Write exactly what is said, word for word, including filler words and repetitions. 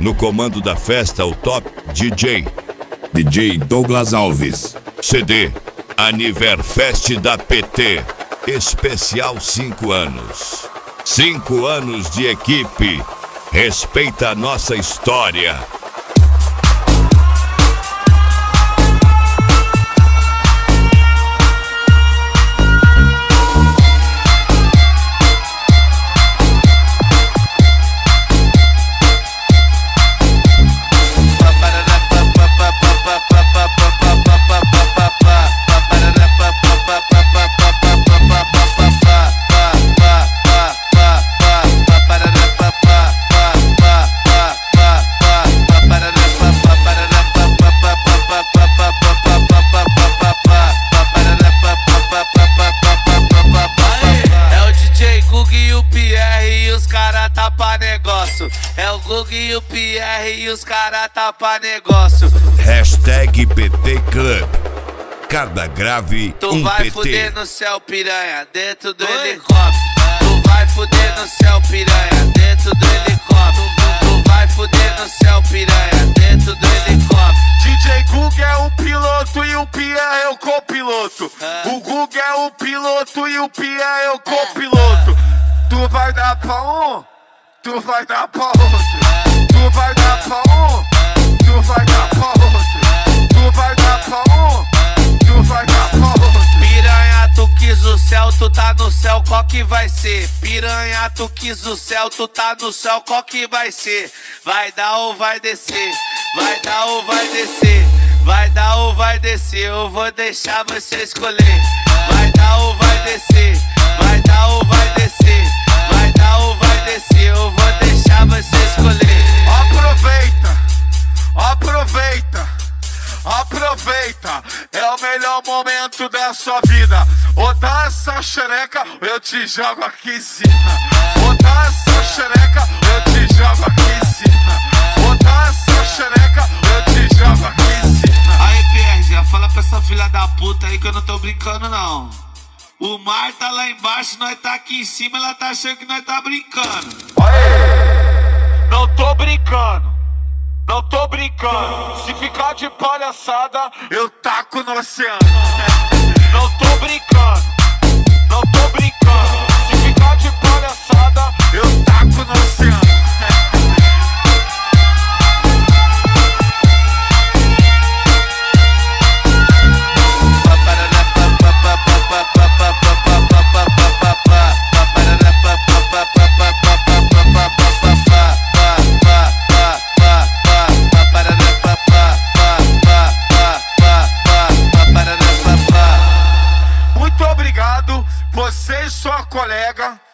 No comando da festa, o top D J, D J Douglas Alves. C D Aniverfest da P T, especial cinco anos. Cinco anos de equipe. Respeita a nossa história. É o Gug e o Pierre e os cara tapa negócio. Hashtag P T Club. Cada grave tu um vai P T. fuder no céu, piranha, dentro do Oi? helicóptero. Tu vai fuder no céu, piranha, dentro do helicóptero. Tu vai fuder no céu, piranha, dentro do helicóptero. D J Gug é o piloto e o Pierre é o copiloto. Ah. O Gug é o piloto e o Pierre é o copiloto. Ah. Tu vai dar pra um? Tu vai dar pra outro, tu vai dar pra um, tu vai dar pra outro, tu vai dar pra um, tu vai dar pra outro. Piranha, tu quis o céu, tu tá no céu, qual que vai ser? Piranha, tu quis o céu, tu tá no céu, qual que vai ser? Vai dar ou vai descer? Vai dar ou vai descer? Vai dar ou vai descer? Eu vou deixar você escolher. Vai dar ou vai descer? Vai dar ou vai descer? Vai dar ou vai descer? Eu vou deixar você escolher. Aproveita, aproveita, aproveita. É o melhor momento da sua vida. Ou dá essa xereca, eu te jogo aqui em cima. Ou dá essa xereca, eu te jogo aqui em cima. Ou dá essa xereca, eu te jogo aqui em cima. Aí, Pierre, já fala pra essa filha da puta aí que eu não tô brincando não. O mar tá lá embaixo, nós tá aqui em cima, ela tá achando que nós tá brincando. Aê! Não tô brincando, não tô brincando. Se ficar de palhaçada, eu taco no oceano. Não tô brincando, não tô brincando. Se ficar de palhaçada, eu taco no oceano. Você e sua colega